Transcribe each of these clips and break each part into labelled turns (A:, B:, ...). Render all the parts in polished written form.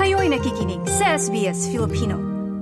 A: Kayo'y nakikinig sa SBS Filipino.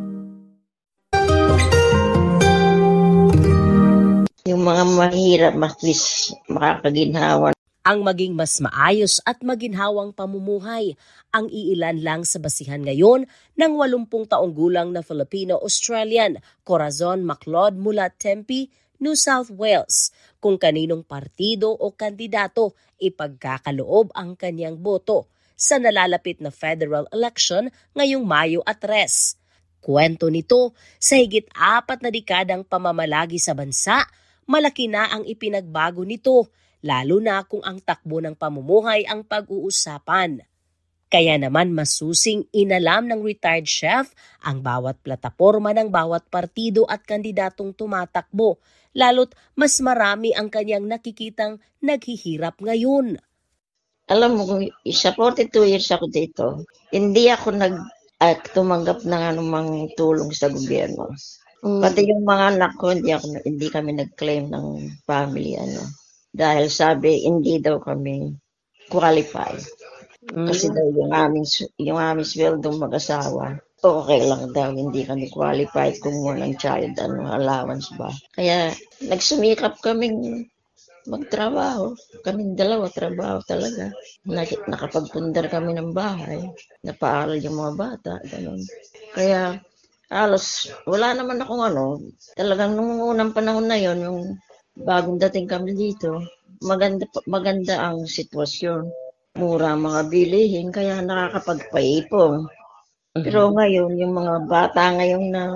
B: Yung mga mahirap, mas makakaginhawa.
C: Ang maging mas maayos at maginhawang pamumuhay ang iilan lang sa basihan ngayon ng 80 taong gulang na Filipino-Australian Corazon McLeod mula Tempe, New South Wales, kung kaninong partido o kandidato ipagkakaloob ang kanyang boto sa nalalapit na federal election ngayong Mayo 3. Kwento nito, sa higit 4 na dekadang pamamalagi sa bansa, malaki na ang ipinagbago nito, lalo na kung ang takbo ng pamumuhay ang pag-uusapan. Kaya naman masusing inalam ng retired chef ang bawat plataporma ng bawat partido at kandidatong tumatakbo, lalo't mas marami ang kanyang nakikitang naghihirap ngayon.
B: Alam mo, sa 42 years ako dito, hindi ako tumanggap ng anumang tulong sa gobyerno. Pati yung mga anak ko, hindi kami nag-claim ng family, dahil sabi, hindi daw kami qualified. Kasi daw yung aming sweldong mag-asawa, okay lang daw, hindi kami qualified kung walang child, allowance ba. Kaya nagsumikap kaming magtrabaho. Kaming dalawa, trabaho talaga. Nakapagpundar kami ng bahay, napaaral yung mga bata, ganun. Kaya halos wala naman akong talagang nung unang panahon na yon, yung bagong dating kami dito, maganda ang sitwasyon. Mura mga bilihin, kaya nakakapagpaipon. Pero ngayon, yung mga bata ngayon na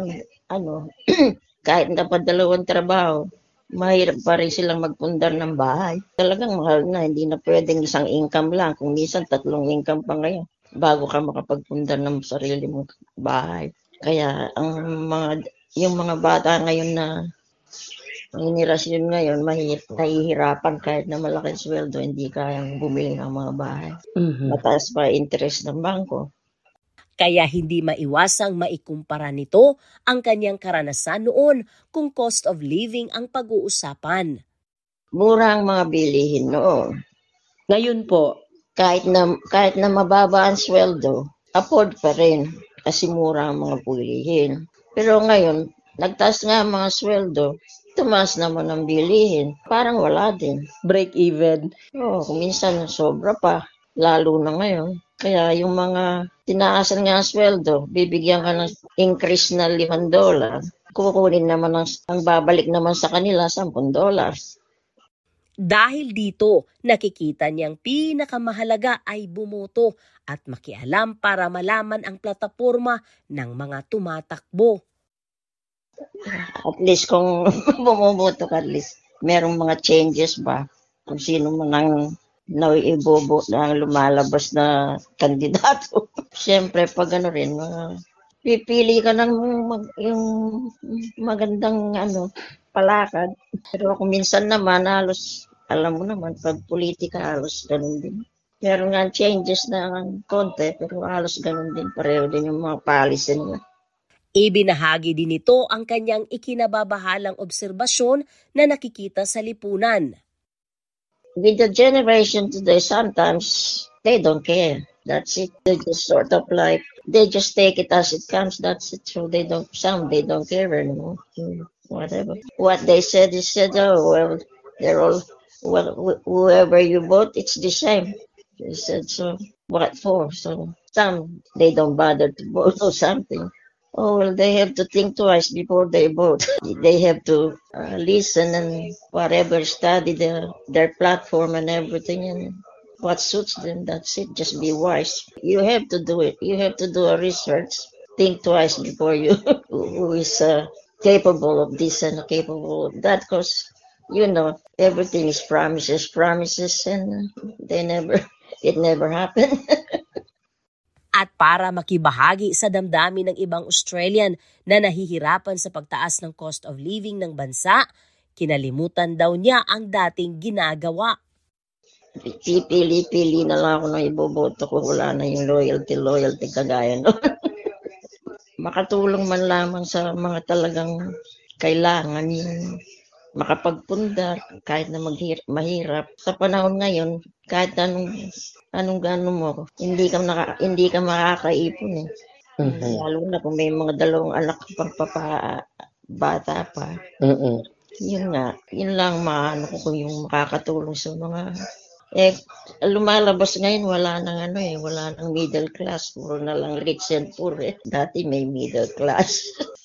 B: kahit napadalawang trabaho, mahirap pa rin silang magpundar ng bahay. Talagang mahal na, hindi na pwedeng isang income lang. Kung minsan 3 income pa ngayon, bago ka makapagpundar ng sarili mong bahay. Kaya yung mga bata ngayon na henerasyon ngayon, nahihirapan kahit na malaking sweldo, hindi kayang bumili ng mga bahay. Mataas pa interest ng bangko.
C: Kaya hindi maiwasang maikumpara nito ang kanyang karanasan noon kung cost of living ang pag-uusapan.
B: Mura ang mga bilihin noon.
C: Ngayon po,
B: kahit na mababa ang sweldo, afford pa rin kasi mura ang mga bilihin. Pero ngayon, nagtaas nga ang mga sweldo, tumaas naman ang bilihin. Parang wala din.
C: Break even.
B: Kung minsan sobra pa, lalo na ngayon. Kaya yung mga tinaasan nga ang sweldo, bibigyan ka ng increase na $5. Kukunin naman ang babalik naman sa kanila $10.
C: Dahil dito, nakikita niyang pinakamahalaga ay bumoto at makialam para malaman ang plataporma ng mga tumatakbo.
B: At least kung bumoboto ka, at least merong mga changes ba? Kung sino man ang naiibobo na lumalabas na kandidato. Siyempre, pag pipili ka ng yung magandang palakad. Pero kung minsan naman, halos, alam mo naman, pag politika, halos ganun din. Meron nga changes na konti, pero halos ganun din. Pareho din yung mga policy nila.
C: Ibinahagi din ito ang kanyang ikinababahalang obserbasyon na nakikita sa lipunan.
B: With the generation today, sometimes they don't care. That's it. They just sort of they just take it as it comes. That's it. So they don't care anymore. Whatever. What they said is said. Oh, well, they're all, whoever you vote, it's the same. They said, so what for? So some, they don't bother to vote or something. Oh, well, they have to think twice before they vote. They have to listen and study their platform and everything and what suits them. That's it. Just be wise. You have to do it. You have to do a research. Think twice before you who is capable of this and capable of that. Because, everything is promises, and it never happened.
C: At para makibahagi sa damdamin ng ibang Australian na nahihirapan sa pagtaas ng cost of living ng bansa, kinalimutan daw niya ang dating ginagawa.
B: Pili na lang ako ng iboboto ko. Wala na yung loyalty kagaya no. Makatulong man lamang sa mga talagang kailangan yung makapagpundar kahit na mahirap. Sa panahon ngayon, kahit anong anong gano mo, hindi ka makakaipon eh. Lalo na kung may mga dalawang anak pang bata pa. Yun nga, yun lang maano ko kung yung makakatulong sa mga lumalabas ngayon wala nang middle class, puro na lang rich and poor eh. Dati may middle class.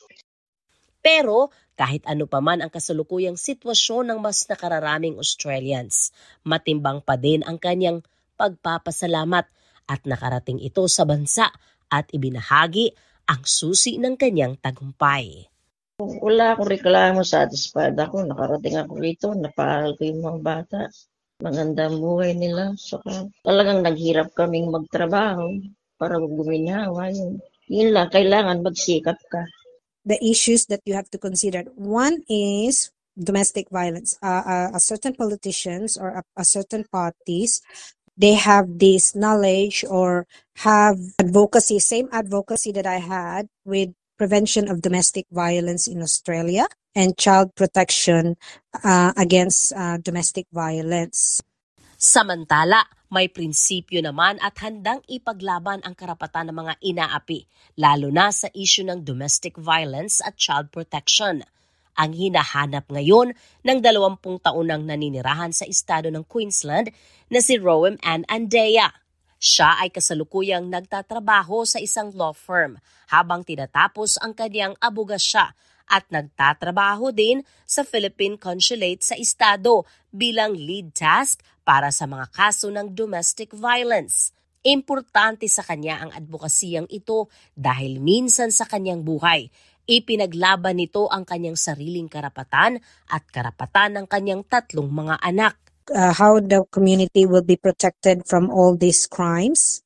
C: Pero kahit ano pa man ang kasalukuyang sitwasyon ng mas nakararaming Australians, matimbang pa din ang kanyang pagpapasalamat at nakarating ito sa bansa at ibinahagi ang susi ng kanyang tagumpay.
B: Wala akong reklamo, satisfied ako. Nakarating ako rito, napaaral ko yung mga bata. Maganda ang buhay nila. Saka talagang naghirap kaming magtrabaho para guminawa. Yun lang, kailangan magsikap ka.
D: The issues that you have to consider. One is domestic violence. A certain politicians or a certain parties, they have this knowledge or have advocacy, same advocacy that I had with prevention of domestic violence in Australia and child protection against domestic violence.
C: Samantala, may prinsipyo naman at handang ipaglaban ang karapatan ng mga inaapi, lalo na sa isyu ng domestic violence at child protection. Ang hinahanap ngayon ng 20 taonang naninirahan sa estado ng Queensland na si Roem Ann Andea. Siya ay kasalukuyang nagtatrabaho sa isang law firm habang tinatapos ang kanyang abogasya at nagtatrabaho din sa Philippine Consulate sa estado bilang lead task para sa mga kaso ng domestic violence. Importante sa kanya ang advokasiyang ito dahil minsan sa kanyang buhay, ipinaglaban nito ang kanyang sariling karapatan at karapatan ng kanyang 3 mga anak.
D: How the community will be protected from all these crimes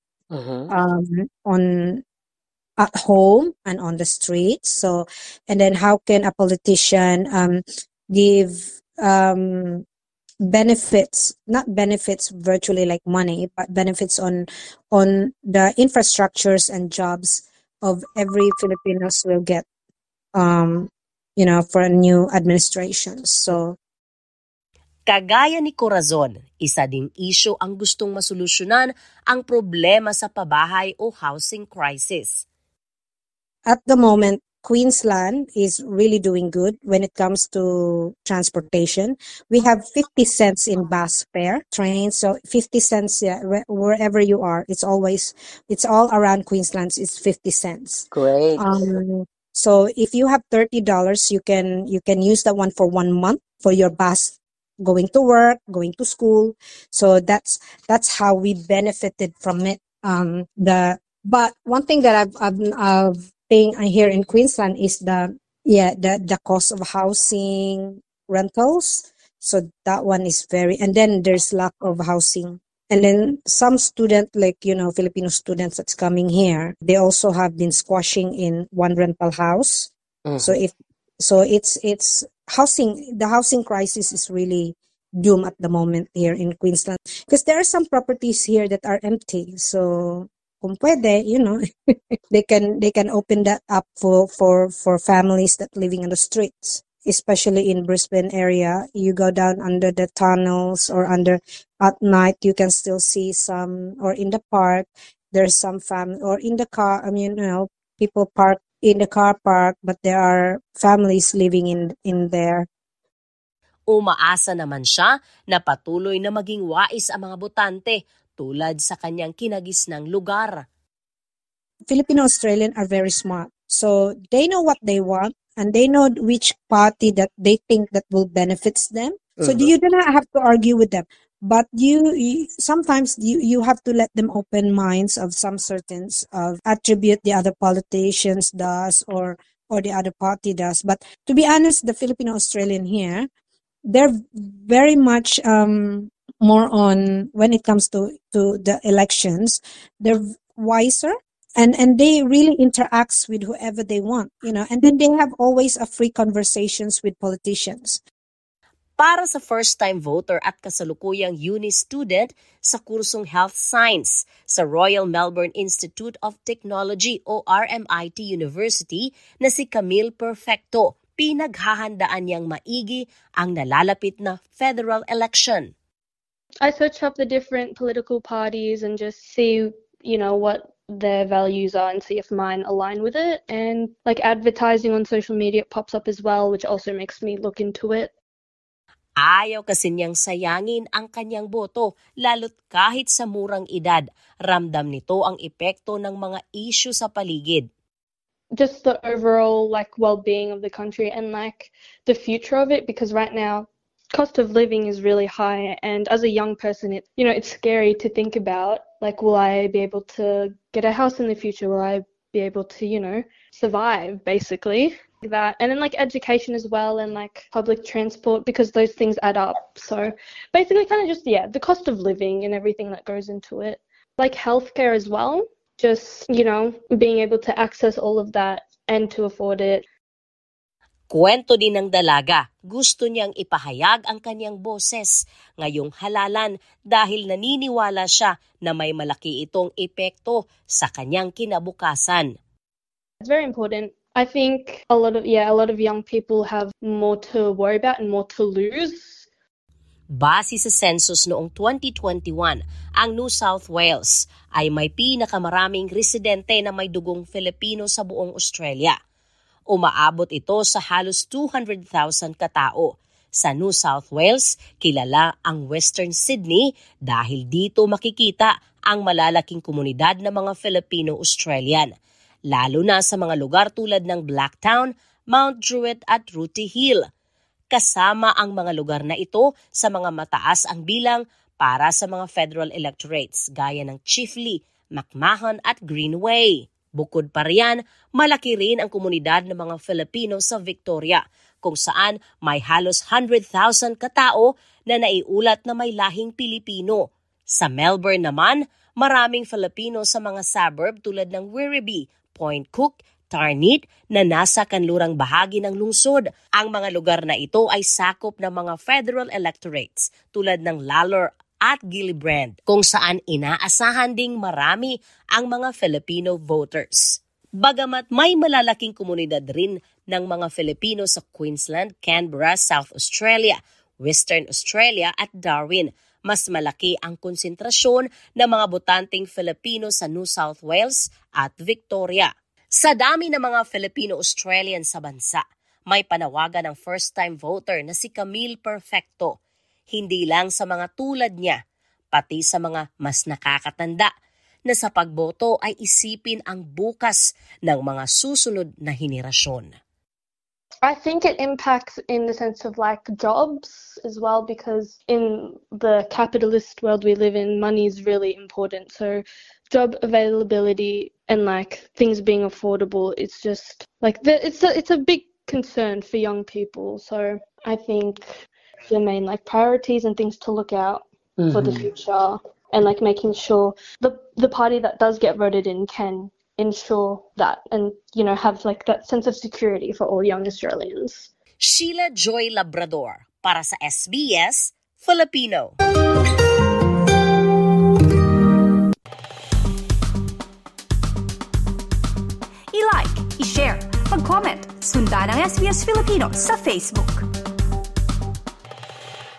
D: at home and on the streets. So, and then how can a politician give benefits, not benefits virtually like money, but benefits on the infrastructures and jobs of every Filipinos will get, for a new administration. So,
C: kagaya ni Corazon, isa ding isyu ang gustong masolusyonan ang problema sa pabahay o housing crisis.
D: At the moment, Queensland is really doing good when it comes to transportation. We have 50 cents in bus fare, trains, so 50 cents wherever you are. It's all around Queensland. It's 50 cents.
C: Great.
D: So if you have $30, you can use that one for 1 month for your bus going to work, going to school. So that's how we benefited from it. But one thing that I've thing here in Queensland is the cost of housing rentals. So that one is and then there's lack of housing. And then some student, Filipino students that's coming here, they also have been squashing in one rental house. So it's housing. The housing crisis is really doomed at the moment here in Queensland because there are some properties here that are empty. So kung pwede, they can open that up for families that living in the streets, especially in Brisbane area. You go down under the tunnels or at night, you can still see some, or in the park, there's some family, or in the car. People park in the car park, but there are families living in there.
C: Umaasa naman siya na patuloy na maging wais ang mga botante tulad sa kanyang kinagisnang lugar.
D: Filipino-Australian are very smart. So they know what they want and they know which party that they think that will benefits them. So you do not have to argue with them. But sometimes you have to let them open minds of some certain attribute the other politicians does or the other party does. But to be honest, the Filipino-Australian here, they're very much more on when it comes to the elections. They're wiser and they really interacts with whoever they want, and then they have always a free conversations with politicians.
C: Para sa first-time voter at kasalukuyang uni student sa kursong Health Science sa Royal Melbourne Institute of Technology o RMIT University na si Camille Perfecto, pinaghahandaan niyang maigi ang nalalapit na federal election.
E: I search up the different political parties and just see, what their values are and see if mine align with it. And like advertising on social media pops up as well, which also makes me look into it.
C: Ayaw kasi niyang sayangin ang kanyang boto, lalo't kahit sa murang edad, ramdam nito ang epekto ng mga issue sa paligid.
E: Just the overall well-being of the country and the future of it, because right now cost of living is really high, and as a young person it's scary to think about will I be able to get a house in the future, will I be able to survive basically. That and then education as well and public transport, because those things add up. So basically kind of just the cost of living and everything that goes into it, healthcare as well, just being able to access all of that and to afford it.
C: Kwento din ng dalaga, gusto niyang ipahayag ang kanyang boses ngayong halalan dahil naniniwala siya na may malaki itong epekto sa kanyang kinabukasan.
E: It's very important. I think a lot of young people have more to worry about and more to lose.
C: Base sa census noong 2021, ang New South Wales ay may pinakamaraming residente na may dugong Filipino sa buong Australia. Umaabot ito sa halos 200,000 katao. Sa New South Wales, kilala ang Western Sydney dahil dito makikita ang malalaking komunidad ng mga Filipino-Australian, lalo na sa mga lugar tulad ng Blacktown, Mount Druitt at Rooty Hill. Kasama ang mga lugar na ito sa mga mataas ang bilang para sa mga federal electorates gaya ng Chifley, McMahon at Greenway. Bukod pa riyan, malaki rin ang komunidad ng mga Filipino sa Victoria, kung saan may halos 100,000 katao na naiulat na may lahing Pilipino. Sa Melbourne naman, maraming Filipino sa mga suburb tulad ng Werribee, Point Cook, Tarneit na nasa kanlurang bahagi ng lungsod. Ang mga lugar na ito ay sakop ng mga federal electorates tulad ng Lalor at Gillibrand, kung saan inaasahan ding marami ang mga Filipino voters. Bagamat may malalaking komunidad rin ng mga Filipino sa Queensland, Canberra, South Australia, Western Australia at Darwin, mas malaki ang konsentrasyon ng mga botanteng Filipino sa New South Wales at Victoria. Sa dami ng mga Filipino-Australian sa bansa, may panawagan ng first-time voter na si Camille Perfecto. Hindi lang sa mga tulad niya, pati sa mga mas nakakatanda na sa pagboto ay isipin ang bukas ng mga susunod na henerasyon.
E: I think it impacts in the sense of jobs as well, because in the capitalist world we live in, money is really important. So job availability and things being affordable, it's just it's a big concern for young people. So I think the main priorities and things to look out for the future, and making sure the party that does get voted in can ensure that and have that sense of security for all young Australians.
C: Sheila Joy Labrador para sa SBS Filipino.
A: I-like, i-share, mag-comment, sundan ang SBS Filipino sa Facebook.